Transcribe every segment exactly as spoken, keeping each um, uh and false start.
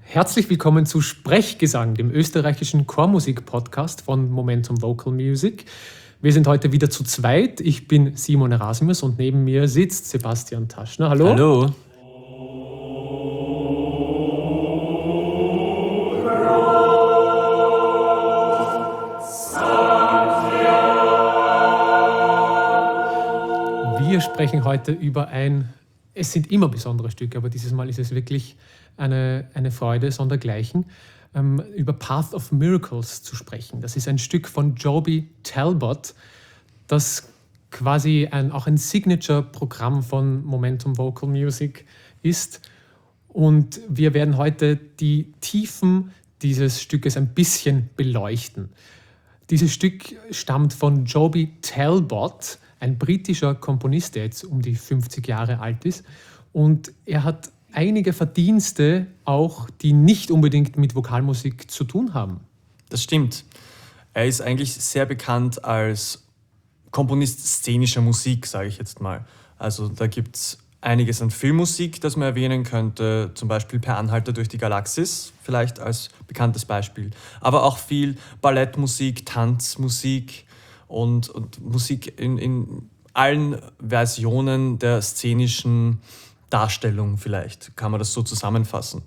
Herzlich willkommen zu Sprechgesang, dem österreichischen Chormusik-Podcast von Momentum Vocal Music. Wir sind heute wieder zu zweit. Ich bin Simon Erasmus und neben mir sitzt Sebastian Taschner. Hallo. Hallo. Wir sprechen heute über ein, es sind immer besondere Stücke, aber dieses Mal ist es wirklich eine, eine Freude sondergleichen, ähm, über Path of Miracles zu sprechen. Das ist ein Stück von Joby Talbot, das quasi ein, auch ein Signature-Programm von Momentum Vocal Music ist. Und wir werden heute die Tiefen dieses Stückes ein bisschen beleuchten. Dieses Stück stammt von Joby Talbot, ein britischer Komponist, der jetzt um die fünfzig Jahre alt ist. Und er hat einige Verdienste auch, die nicht unbedingt mit Vokalmusik zu tun haben. Das stimmt. Er ist eigentlich sehr bekannt als Komponist szenischer Musik, sage ich jetzt mal. Also da gibt es einiges an Filmmusik, das man erwähnen könnte, zum Beispiel Per Anhalter durch die Galaxis, vielleicht als bekanntes Beispiel. Aber auch viel Ballettmusik, Tanzmusik und, und Musik in, in allen Versionen der szenischen Darstellung vielleicht, kann man das so zusammenfassen.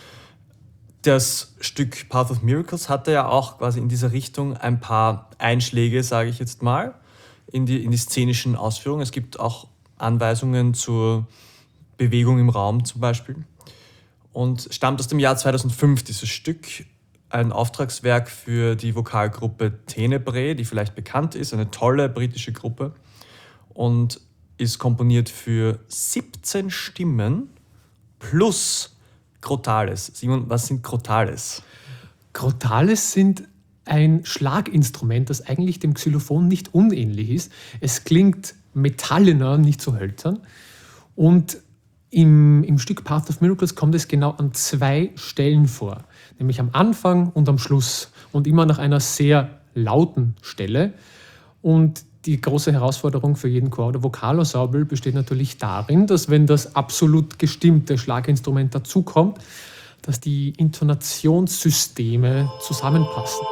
Das Stück Path of Miracles hatte ja auch quasi in dieser Richtung ein paar Einschläge, sage ich jetzt mal, in die, in die szenischen Ausführungen. Es gibt auch Anweisungen zur Bewegung im Raum zum Beispiel. Und stammt aus dem Jahr zweitausendfünf, dieses Stück, ein Auftragswerk für die Vokalgruppe Tenebrae, die vielleicht bekannt ist, eine tolle britische Gruppe. Und ist komponiert für siebzehn Stimmen plus Crotales. Simon, was sind Crotales? Crotales sind ein Schlaginstrument, das eigentlich dem Xylophon nicht unähnlich ist. Es klingt metallener, nicht so hölzern. Und im, im Stück Path of Miracles kommt es genau an zwei Stellen vor, nämlich am Anfang und am Schluss und immer nach einer sehr lauten Stelle. Und die große Herausforderung für jeden Chor oder Vokalensemble besteht natürlich darin, dass wenn das absolut gestimmte Schlaginstrument dazukommt, dass die Intonationssysteme zusammenpassen.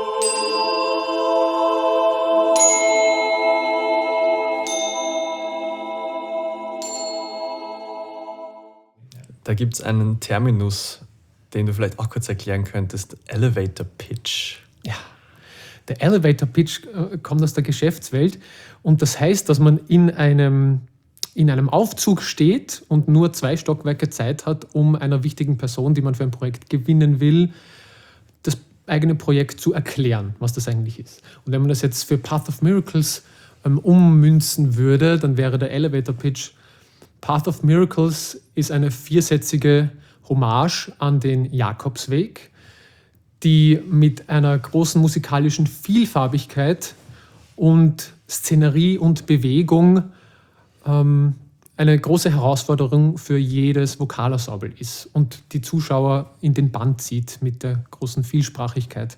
Da gibt es einen Terminus, den du vielleicht auch kurz erklären könntest, Elevator Pitch. Ja. Der Elevator Pitch kommt aus der Geschäftswelt und das heißt, dass man in einem, in einem Aufzug steht und nur zwei Stockwerke Zeit hat, um einer wichtigen Person, die man für ein Projekt gewinnen will, das eigene Projekt zu erklären, was das eigentlich ist. Und wenn man das jetzt für Path of Miracles ähm, ummünzen würde, dann wäre der Elevator Pitch: Path of Miracles ist eine viersätzige Hommage an den Jakobsweg, die mit einer großen musikalischen Vielfarbigkeit und Szenerie und Bewegung ähm, eine große Herausforderung für jedes Vokalensemble ist und die Zuschauer in den Bann zieht mit der großen Vielsprachigkeit.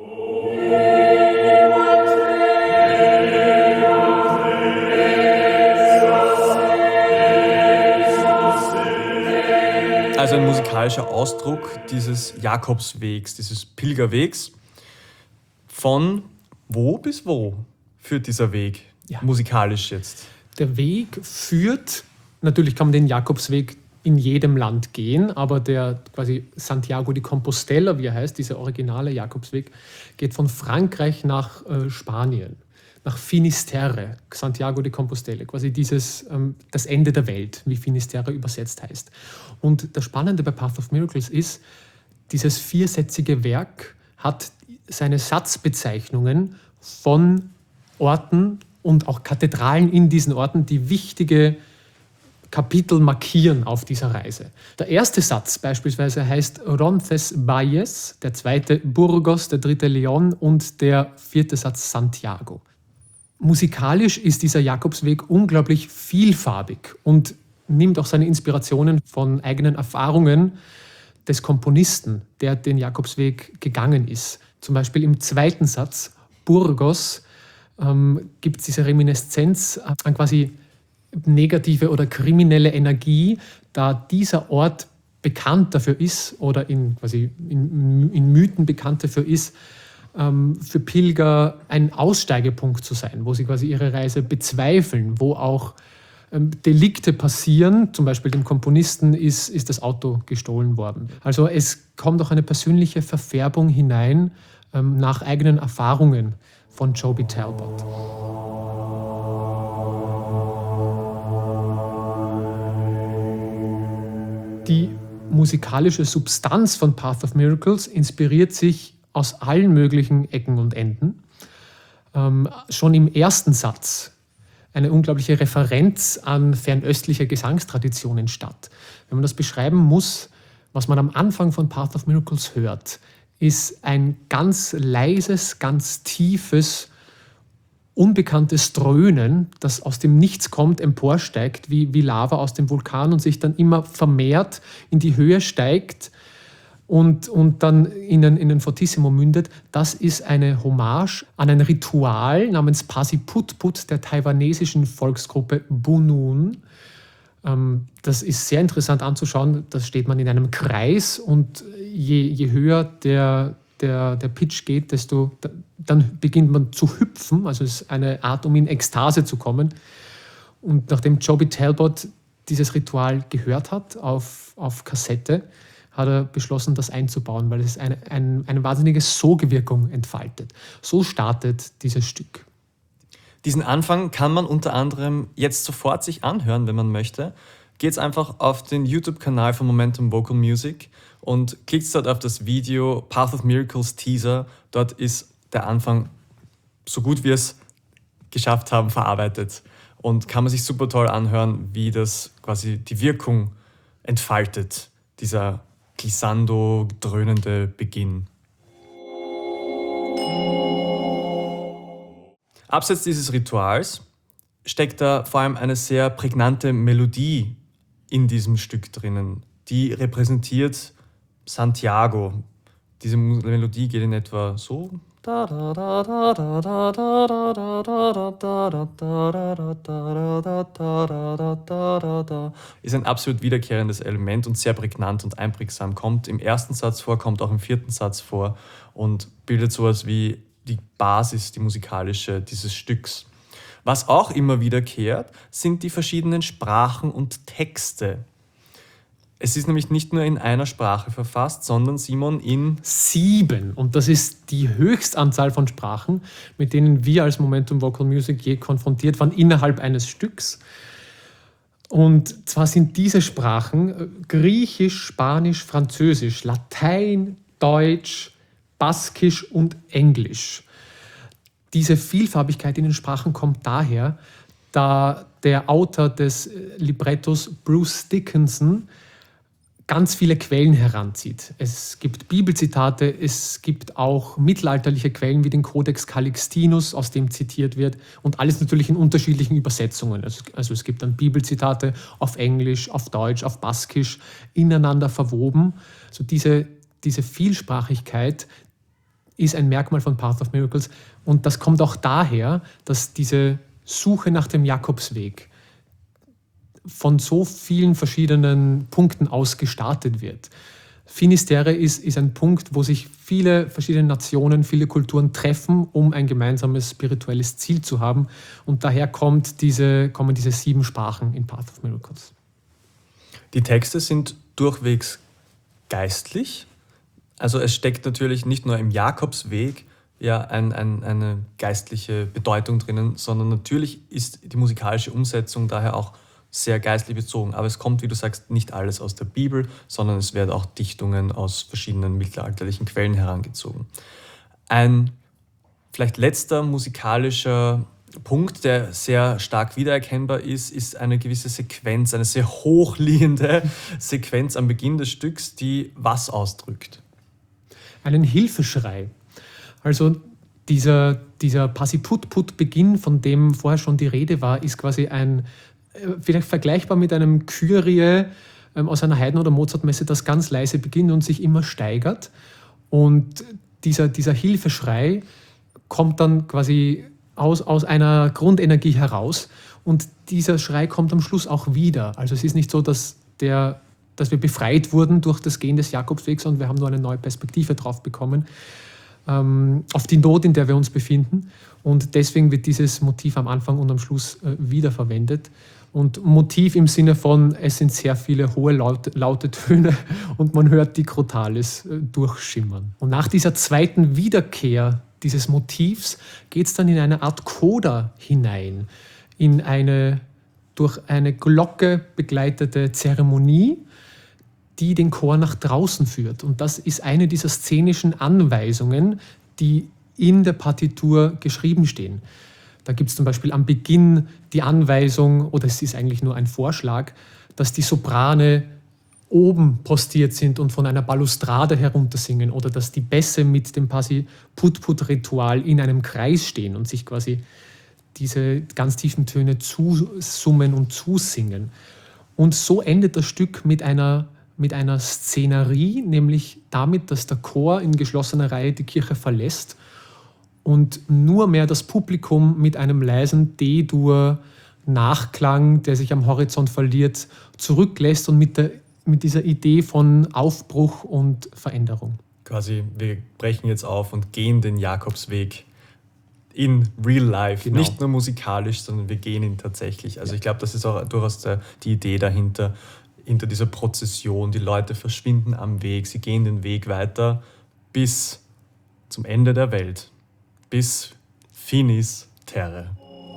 Also ein musikalischer Ausdruck dieses Jakobswegs, dieses Pilgerwegs. Von wo bis wo führt dieser Weg, ja, musikalisch jetzt? Der Weg führt, natürlich kann man den Jakobsweg in jedem Land gehen, aber der quasi Santiago de Compostela, wie er heißt, dieser originale Jakobsweg, geht von Frankreich nach äh, Spanien, nach Finisterre, Santiago de Compostela, quasi dieses, ähm, das Ende der Welt, wie Finisterre übersetzt heißt. Und das Spannende bei Path of Miracles ist, dieses viersätzige Werk hat seine Satzbezeichnungen von Orten und auch Kathedralen in diesen Orten, die wichtige Kapitel markieren auf dieser Reise. Der erste Satz beispielsweise heißt Roncesvalles, der zweite Burgos, der dritte León und der vierte Satz Santiago. Musikalisch ist dieser Jakobsweg unglaublich vielfarbig und nimmt auch seine Inspirationen von eigenen Erfahrungen des Komponisten, der den Jakobsweg gegangen ist. Zum Beispiel im zweiten Satz, Burgos, ähm, gibt es diese Reminiszenz an quasi negative oder kriminelle Energie, da dieser Ort bekannt dafür ist oder in, quasi in, in Mythen bekannt dafür ist, ähm, für Pilger ein Aussteigepunkt zu sein, wo sie quasi ihre Reise bezweifeln, wo auch ähm, Delikte passieren. Zum Beispiel dem Komponisten ist, ist das Auto gestohlen worden. Also es kommt auch eine persönliche Verfärbung hinein ähm, nach eigenen Erfahrungen von Joby Talbot. Die musikalische Substanz von Path of Miracles inspiriert sich aus allen möglichen Ecken und Enden. Ähm, schon im ersten Satz eine unglaubliche Referenz an fernöstliche Gesangstraditionen statt. Wenn man das beschreiben muss, was man am Anfang von Path of Miracles hört, ist ein ganz leises, ganz tiefes, unbekanntes Dröhnen, das aus dem Nichts kommt, emporsteigt, wie, wie Lava aus dem Vulkan und sich dann immer vermehrt in die Höhe steigt und, und dann in den, in den Fortissimo mündet. Das ist eine Hommage an ein Ritual namens Pasiput-Put der taiwanesischen Volksgruppe Bunun. Ähm, das ist sehr interessant anzuschauen. Da steht man in einem Kreis und je, je höher der Der, der Pitch geht, desto dann beginnt man zu hüpfen, also es ist eine Art, um in Ekstase zu kommen. Und nachdem Joby Talbot dieses Ritual gehört hat auf, auf Kassette, hat er beschlossen, das einzubauen, weil es eine, eine, eine wahnsinnige Sogewirkung entfaltet. So startet dieses Stück. Diesen Anfang kann man unter anderem jetzt sofort sich anhören, wenn man möchte. Geht's einfach auf den YouTube-Kanal von Momentum Vocal Music und klickt dort auf das Video Path of Miracles Teaser. Dort ist der Anfang, so gut wir es geschafft haben, verarbeitet. Und kann man sich super toll anhören, wie das quasi die Wirkung entfaltet, dieser glissando, dröhnende Beginn. Abseits dieses Rituals steckt da vor allem eine sehr prägnante Melodie in diesem Stück drinnen. Die repräsentiert Santiago. Diese Melodie geht in etwa so. Ist ein absolut wiederkehrendes Element und sehr prägnant und einprägsam. Kommt im ersten Satz vor, kommt auch im vierten Satz vor und bildet sowas wie die Basis, die musikalische dieses Stücks. Was auch immer wiederkehrt, sind die verschiedenen Sprachen und Texte. Es ist nämlich nicht nur in einer Sprache verfasst, sondern, Simon, in sieben. Und das ist die Höchstanzahl von Sprachen, mit denen wir als Momentum Vocal Music je konfrontiert waren innerhalb eines Stücks. Und zwar sind diese Sprachen Griechisch, Spanisch, Französisch, Latein, Deutsch, Baskisch und Englisch. Diese Vielfarbigkeit in den Sprachen kommt daher, da der Autor des Librettos Bruce Dickinson ganz viele Quellen heranzieht. Es gibt Bibelzitate, es gibt auch mittelalterliche Quellen wie den Codex Calixtinus, aus dem zitiert wird, und alles natürlich in unterschiedlichen Übersetzungen. Also, also es gibt dann Bibelzitate auf Englisch, auf Deutsch, auf Baskisch, ineinander verwoben. Also diese, diese Vielsprachigkeit ist ein Merkmal von Path of Miracles, und das kommt auch daher, dass diese Suche nach dem Jakobsweg von so vielen verschiedenen Punkten aus gestartet wird. Finisterre ist, ist ein Punkt, wo sich viele verschiedene Nationen, viele Kulturen treffen, um ein gemeinsames spirituelles Ziel zu haben. Und daher kommt diese, kommen diese sieben Sprachen in Path of Miracles. Die Texte sind durchwegs geistlich. Also es steckt natürlich nicht nur im Jakobsweg ja ein, ein, eine geistliche Bedeutung drinnen, sondern natürlich ist die musikalische Umsetzung daher auch sehr geistlich bezogen. Aber es kommt, wie du sagst, nicht alles aus der Bibel, sondern es werden auch Dichtungen aus verschiedenen mittelalterlichen Quellen herangezogen. Ein vielleicht letzter musikalischer Punkt, der sehr stark wiedererkennbar ist, ist eine gewisse Sequenz, eine sehr hochliegende Sequenz am Beginn des Stücks, die was ausdrückt? Einen Hilfeschrei. Also dieser, dieser Pasiput-Put-Beginn, von dem vorher schon die Rede war, ist quasi ein vielleicht vergleichbar mit einem Kyrie ähm, aus einer Haydn- oder Mozart-Messe, das ganz leise beginnt und sich immer steigert. Und dieser, dieser Hilfeschrei kommt dann quasi aus, aus einer Grundenergie heraus. Und dieser Schrei kommt am Schluss auch wieder. Also es ist nicht so, dass der dass wir befreit wurden durch das Gehen des Jakobswegs, und wir haben nur eine neue Perspektive drauf bekommen, ähm, auf die Not, in der wir uns befinden. Und deswegen wird dieses Motiv am Anfang und am Schluss äh, wiederverwendet. Und Motiv im Sinne von, es sind sehr viele hohe, laute, laute Töne und man hört die Crotales äh, durchschimmern. Und nach dieser zweiten Wiederkehr dieses Motivs geht es dann in eine Art Coda hinein, in eine durch eine Glocke begleitete Zeremonie, die den Chor nach draußen führt. Und das ist eine dieser szenischen Anweisungen, die in der Partitur geschrieben stehen. Da gibt es zum Beispiel am Beginn die Anweisung, oder es ist eigentlich nur ein Vorschlag, dass die Soprane oben postiert sind und von einer Balustrade heruntersingen, oder dass die Bässe mit dem Pasi-Put-Put-Ritual in einem Kreis stehen und sich quasi diese ganz tiefen Töne zusummen und zusingen. Und so endet das Stück mit einer, mit einer Szenerie, nämlich damit, dass der Chor in geschlossener Reihe die Kirche verlässt und nur mehr das Publikum mit einem leisen D-Dur-Nachklang, der sich am Horizont verliert, zurücklässt und mit, der, mit dieser Idee von Aufbruch und Veränderung. Quasi, wir brechen jetzt auf und gehen den Jakobsweg in real life, genau. Nicht nur musikalisch, sondern wir gehen ihn tatsächlich. Also ich glaube, das ist auch durchaus der, die Idee dahinter, hinter dieser Prozession. Die Leute verschwinden am Weg, sie gehen den Weg weiter bis zum Ende der Welt, bis Finis Terre.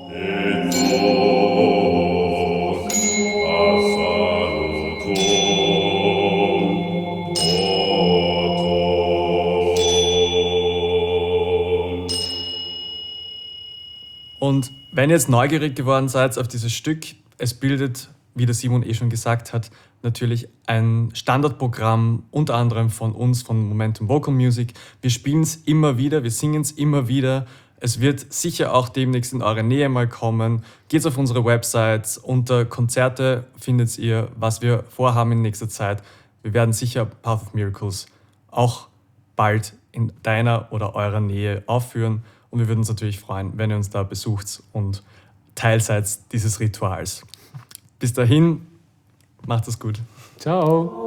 Und wenn ihr jetzt neugierig geworden seid auf dieses Stück, es bildet, wie der Simon eh schon gesagt hat, natürlich ein Standardprogramm, unter anderem von uns, von Momentum Vocal Music. Wir spielen es immer wieder, wir singen es immer wieder. Es wird sicher auch demnächst in eure Nähe mal kommen. Geht auf unsere Website, unter Konzerte findet ihr, was wir vorhaben in nächster Zeit. Wir werden sicher Path of Miracles auch bald in deiner oder eurer Nähe aufführen. Und wir würden uns natürlich freuen, wenn ihr uns da besucht und Teil seid dieses Rituals. Bis dahin, macht es gut. Ciao.